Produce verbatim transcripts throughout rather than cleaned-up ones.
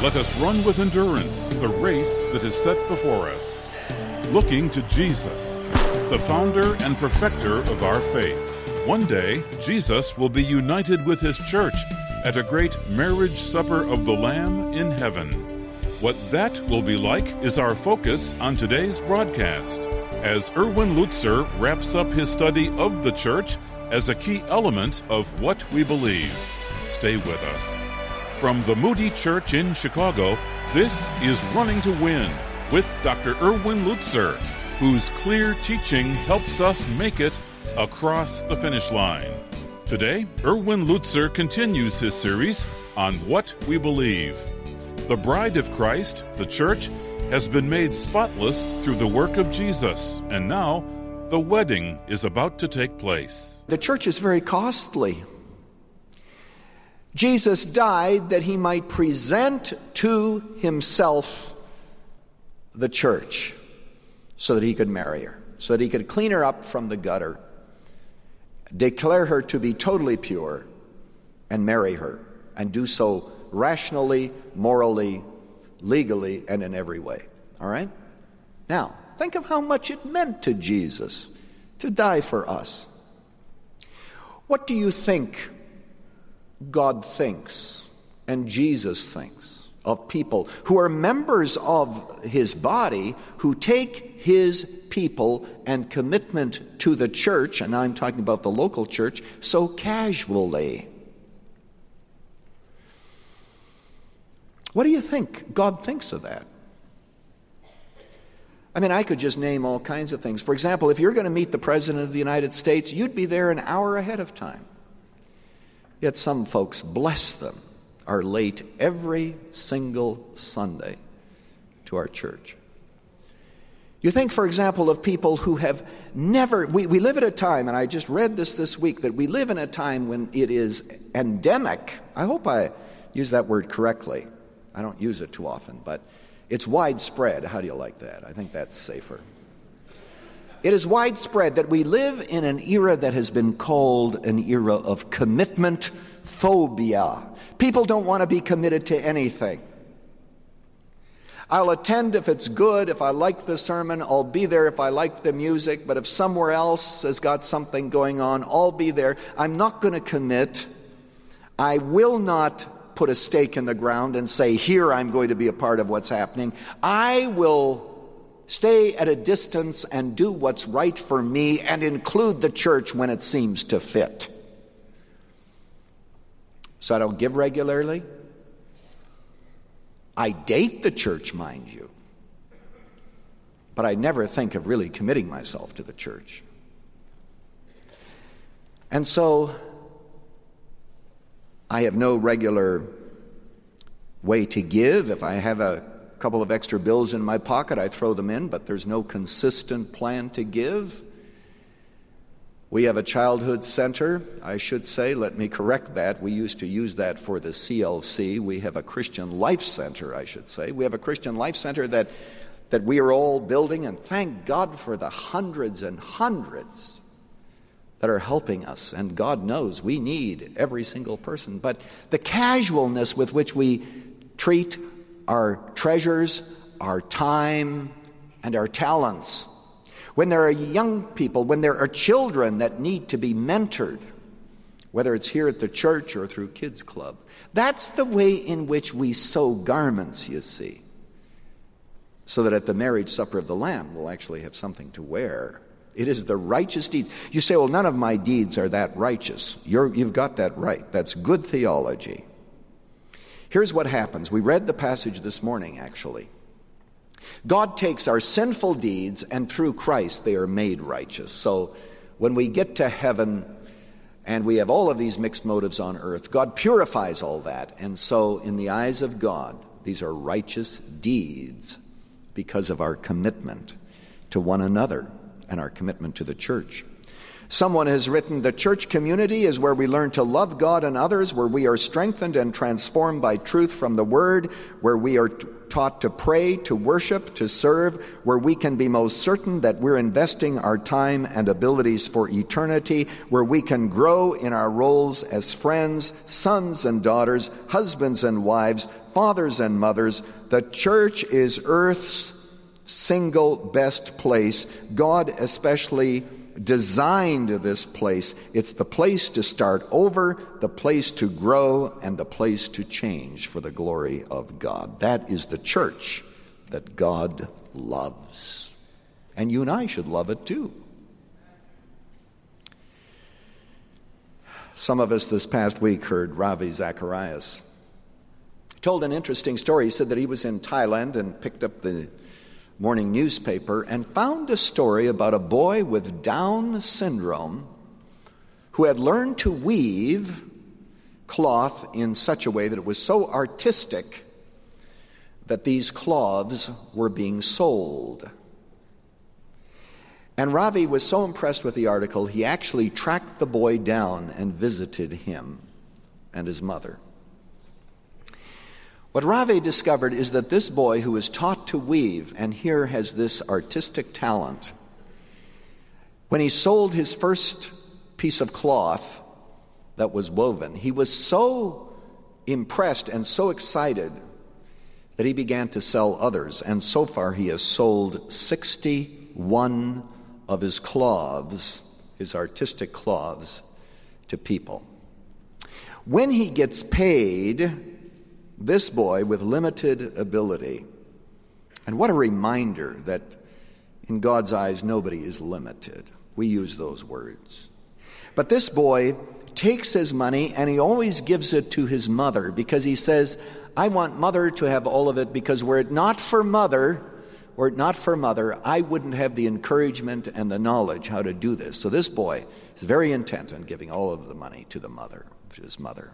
Let us run with endurance the race that is set before us, looking to Jesus, the founder and perfecter of our faith. One day, Jesus will be united with his church at a great marriage supper of the Lamb in heaven. What that will be like is our focus on today's broadcast, as Erwin Lutzer wraps up his study of the church as a key element of what we believe. Stay with us. From the Moody Church in Chicago, this is Running to Win with Doctor Erwin Lutzer, whose clear teaching helps us make it across the finish line. Today, Erwin Lutzer continues his series on what we believe. The bride of Christ, the church, has been made spotless through the work of Jesus, and now the wedding is about to take place. The church is very costly. Jesus died that he might present to himself the church so that he could marry her, so that he could clean her up from the gutter, declare her to be totally pure, and marry her, and do so rationally, morally, legally, and in every way. All right? Now, think of how much it meant to Jesus to die for us. What do you think God thinks and Jesus thinks of people who are members of his body, who take his people and commitment to the church, and I'm talking about the local church, so casually? What do you think God thinks of that? I mean, I could just name all kinds of things. For example, if you're going to meet the President of the United States, you'd be there an hour ahead of time. Yet some folks, bless them, are late every single Sunday to our church. You think, for example, of people who have never... We, we live at a time, and I just read this this week, that we live in a time when it is endemic. I hope I use that word correctly. I don't use it too often, but it's widespread. How do you like that? I think that's safer. It is widespread that we live in an era that has been called an era of commitment phobia. People don't want to be committed to anything. I'll attend if it's good. If I like the sermon, I'll be there if I like the music. But if somewhere else has got something going on, I'll be there. I'm not going to commit. I will not put a stake in the ground and say, here I'm going to be a part of what's happening. I will stay at a distance and do what's right for me and include the church when it seems to fit. So I don't give regularly. I date the church, mind you. But I never think of really committing myself to the church. And so I have no regular way to give. If I have a couple of extra bills in my pocket, I throw them in, but there's no consistent plan to give. We have a childhood center, I should say. Let me correct that. We used to use that for the C L C. We have a Christian Life Center, I should say. We have a Christian Life Center that, that we are all building, and thank God for the hundreds and hundreds that are helping us. And God knows we need every single person. But the casualness with which we treat our treasures, our time, and our talents. When there are young people, when there are children that need to be mentored, whether it's here at the church or through Kids Club, that's the way in which we sew garments, you see, so that at the marriage supper of the Lamb we'll actually have something to wear. It is the righteous deeds. You say, well, none of my deeds are that righteous. You're, you've got that right. That's good theology. Here's what happens. We read the passage this morning, actually. God takes our sinful deeds, and through Christ they are made righteous. So when we get to heaven and we have all of these mixed motives on earth, God purifies all that. And so in the eyes of God, these are righteous deeds because of our commitment to one another and our commitment to the church. Someone has written, the church community is where we learn to love God and others, where we are strengthened and transformed by truth from the Word, where we are t- taught to pray, to worship, to serve, where we can be most certain that we're investing our time and abilities for eternity, where we can grow in our roles as friends, sons and daughters, husbands and wives, fathers and mothers. The church is earth's single best place. God especially designed this place. It's the place to start over, the place to grow, and the place to change for the glory of God. That is the church that God loves. And you and I should love it too. Some of us this past week heard Ravi Zacharias. He told an interesting story. He said that he was in Thailand and picked up the morning newspaper and found a story about a boy with Down syndrome who had learned to weave cloth in such a way that it was so artistic that these cloths were being sold. And Ravi was so impressed with the article, he actually tracked the boy down and visited him and his mother. What Ravi discovered is that this boy who was taught to weave, and here has this artistic talent, when he sold his first piece of cloth that was woven, he was so impressed and so excited that he began to sell others. And so far he has sold sixty-one of his cloths, his artistic cloths, to people. When he gets paid, this boy with limited ability, and what a reminder that in God's eyes nobody is limited. We use those words. But this boy takes his money and he always gives it to his mother because he says, I want mother to have all of it, because were it not for mother, were it not for mother, I wouldn't have the encouragement and the knowledge how to do this. So this boy is very intent on giving all of the money to the mother, to his mother.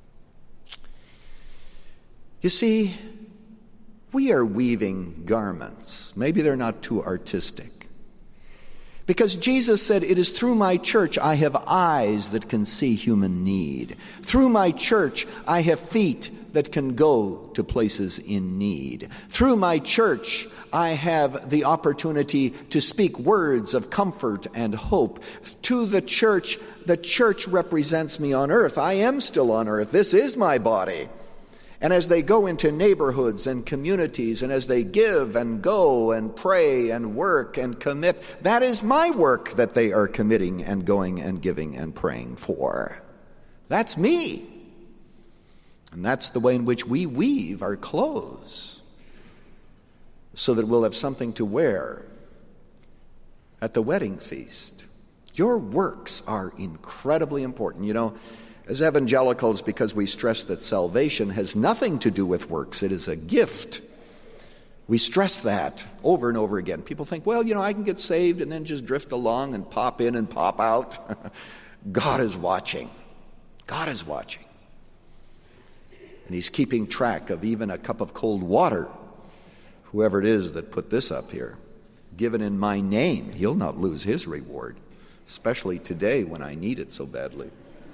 You see, we are weaving garments. Maybe they're not too artistic. Because Jesus said, it is through my church I have eyes that can see human need. Through my church I have feet that can go to places in need. Through my church I have the opportunity to speak words of comfort and hope. To the church, the church represents me on earth. I am still on earth. This is my body. And as they go into neighborhoods and communities, and as they give and go and pray and work and commit, that is my work that they are committing and going and giving and praying for. That's me. And that's the way in which we weave our clothes, so that we'll have something to wear at the wedding feast. Your works are incredibly important. You know, as evangelicals, because we stress that salvation has nothing to do with works, it is a gift. We stress that over and over again. People think, well, you know, I can get saved and then just drift along and pop in and pop out. God is watching. God is watching. And he's keeping track of even a cup of cold water. Whoever it is that put this up here, given in my name, he'll not lose his reward, especially today when I need it so badly.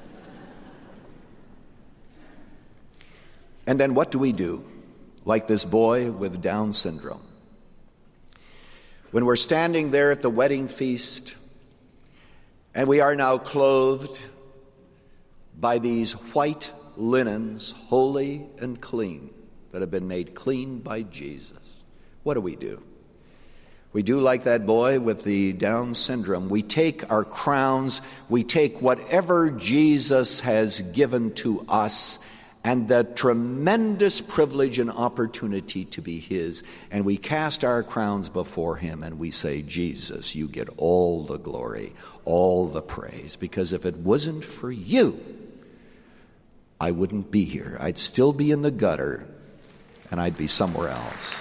And then what do we do? Like this boy with Down syndrome. When we're standing there at the wedding feast, and we are now clothed by these white linens, holy and clean, that have been made clean by Jesus, what do we do? We do like that boy with the Down syndrome. We take our crowns, we take whatever Jesus has given to us, and the tremendous privilege and opportunity to be his, and we cast our crowns before him and we say, Jesus, you get all the glory, all the praise, because if it wasn't for you, I wouldn't be here. I'd still be in the gutter and I'd be somewhere else.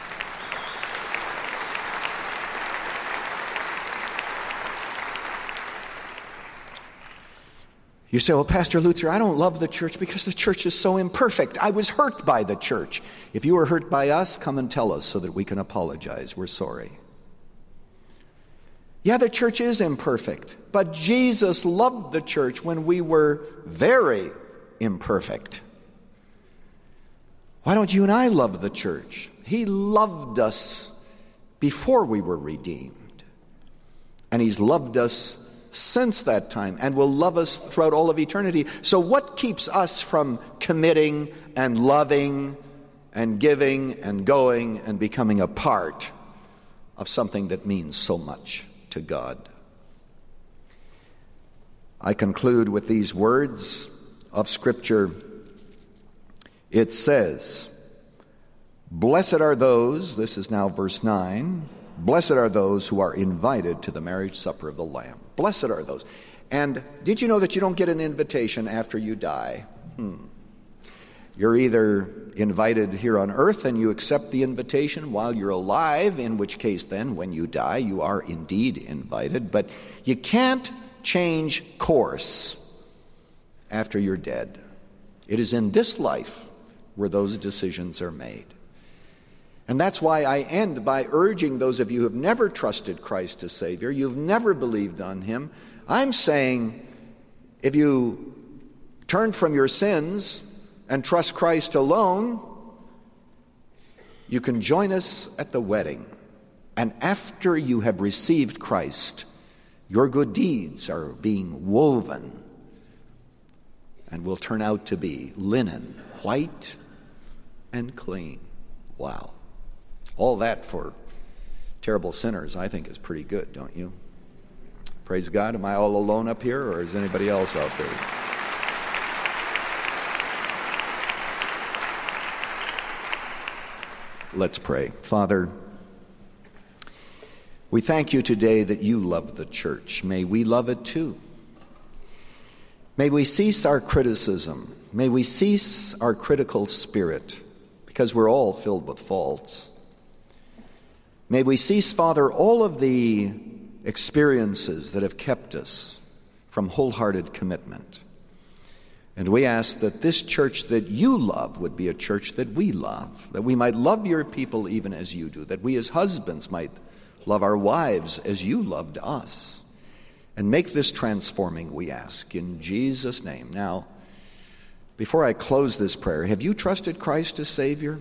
You say, well, Pastor Lutzer, I don't love the church because the church is so imperfect. I was hurt by the church. If you were hurt by us, come and tell us so that we can apologize. We're sorry. Yeah, the church is imperfect, but Jesus loved the church when we were very imperfect. Why don't you and I love the church? He loved us before we were redeemed. And he's loved us since that time and will love us throughout all of eternity. So what keeps us from committing and loving and giving and going and becoming a part of something that means so much to God? I conclude with these words of Scripture. It says, "Blessed are those," this is now verse nine, "blessed are those who are invited to the marriage supper of the Lamb." Blessed are those. And did you know that you don't get an invitation after you die? Hmm. You're either invited here on earth and you accept the invitation while you're alive, in which case then when you die you are indeed invited, but you can't change course after you're dead. It is in this life where those decisions are made. And that's why I end by urging those of you who have never trusted Christ as Savior, you've never believed on him. I'm saying if you turn from your sins and trust Christ alone, you can join us at the wedding. And after you have received Christ, your good deeds are being woven and will turn out to be linen, white and clean. Wow. All that for terrible sinners, I think, is pretty good, don't you? Praise God. Am I all alone up here, or is anybody else out there? Let's pray. Father, we thank you today that you love the church. May we love it too. May we cease our criticism. May we cease our critical spirit, because we're all filled with faults. May we cease, Father, all of the experiences that have kept us from wholehearted commitment. And we ask that this church that you love would be a church that we love, that we might love your people even as you do, that we as husbands might love our wives as you loved us. And make this transforming, we ask, in Jesus' name. Now, before I close this prayer, have you trusted Christ as Savior?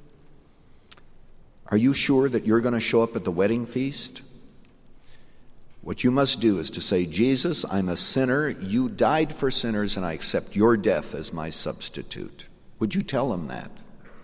Are you sure that you're going to show up at the wedding feast? What you must do is to say, Jesus, I'm a sinner. You died for sinners, and I accept your death as my substitute. Would you tell him that?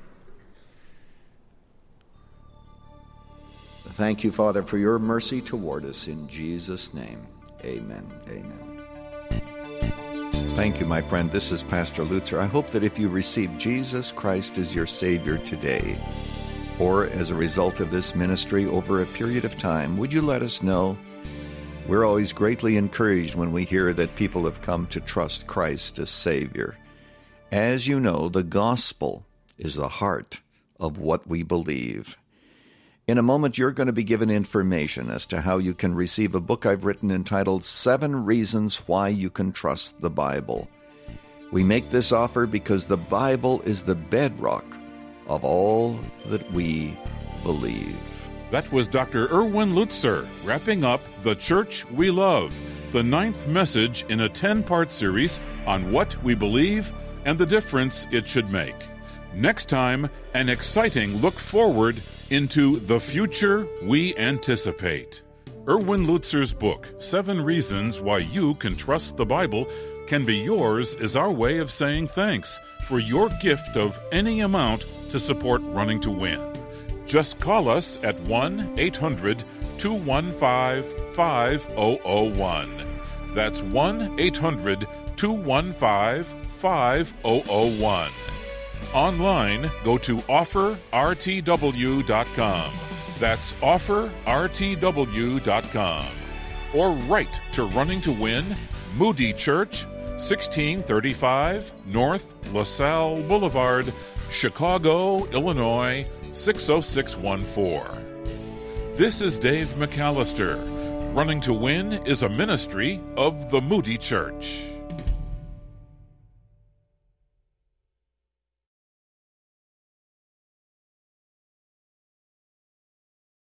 Thank you, Father, for your mercy toward us. In Jesus' name, amen. Amen. Thank you, my friend. This is Pastor Lutzer. I hope that if you received Jesus Christ as your Savior today, or as a result of this ministry over a period of time, would you let us know? We're always greatly encouraged when we hear that people have come to trust Christ as Savior. As you know, the gospel is the heart of what we believe. In a moment, you're going to be given information as to how you can receive a book I've written entitled Seven Reasons Why You Can Trust the Bible. We make this offer because the Bible is the bedrock of all that we believe. That was Doctor Erwin Lutzer wrapping up The Church We Love, the ninth message in a ten-part series on what we believe and the difference it should make. Next time, an exciting look forward into the future we anticipate. Erwin Lutzer's book, Seven Reasons Why You Can Trust the Bible, can be yours as our way of saying thanks for your gift of any amount to support Running to Win. Just call us at one eight hundred two one five five zero zero one. That's one eight hundred two one five five zero zero one. Online, go to offer r t w dot com. That's offer r t w dot com. Or write to Running to Win, Moody Church, sixteen thirty-five North LaSalle Boulevard, Chicago, Illinois, six oh six one four. This is Dave McAllister. Running to Win is a ministry of the Moody Church.